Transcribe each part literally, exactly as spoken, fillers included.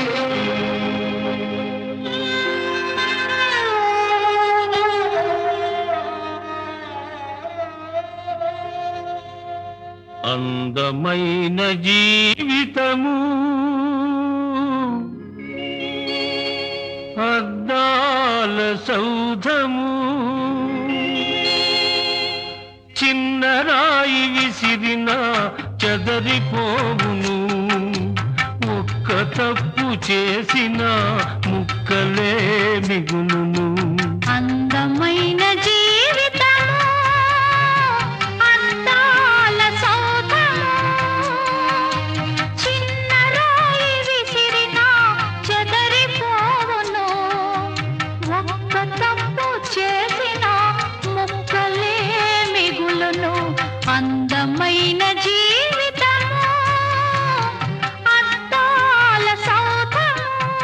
అందమైన జీవితము అద్దాల సౌధము, చిన్న రాయి విసిరిన చెదరిపోవును, ఒక్క తప్పు చేసిన ముక్కలే మిగులును. అందమైన అందమైన జీవితము అద్దాల సౌధము.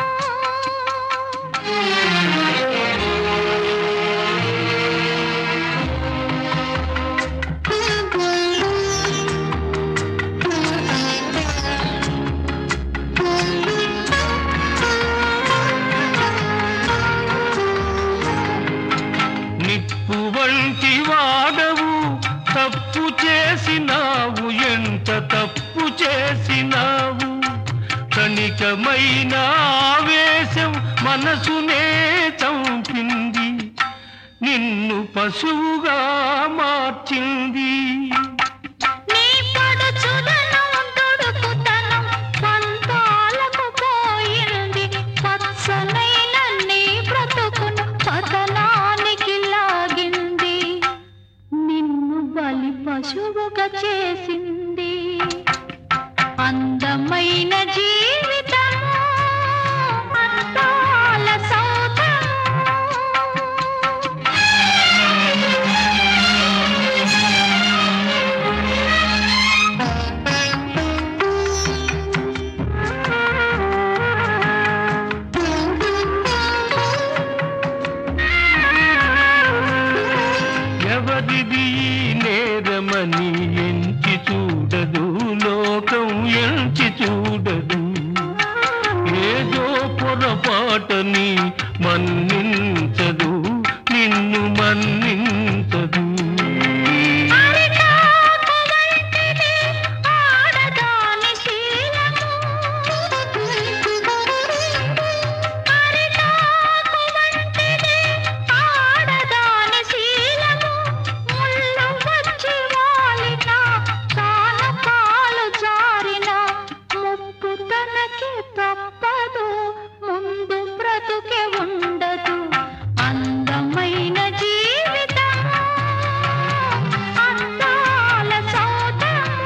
నిప్పు వంటి వాడవు, తప్పు చేసినావు, ఎంత తప్పు చేసినావు. క్షణికమైన ఆవేశం మనసునే చంపింది, నిన్ను పశువుగా మార్చింది. పశువుగా చేసింది. అందమైన జీవితము అద్దాల సౌధము. ఎవరిది నేరమని ఎంచి చూడదు, లోకం ఎంచి చూడదు. ఏదో పొరపాటని మన్నించదు, నిన్ను మన్నించదు. తప్పదు, ముందు బ్రతుకే ఉండదు. అందమైన జీవితము అద్దాల సౌధము.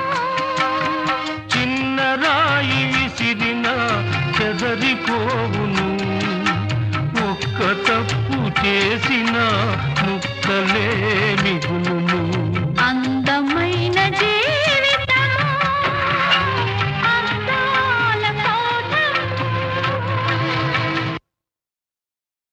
చిన్న రాయి విసిరిన చెదరిపోవును, ఒక్క తప్పు చేసిన ముక్కలే మిగులును.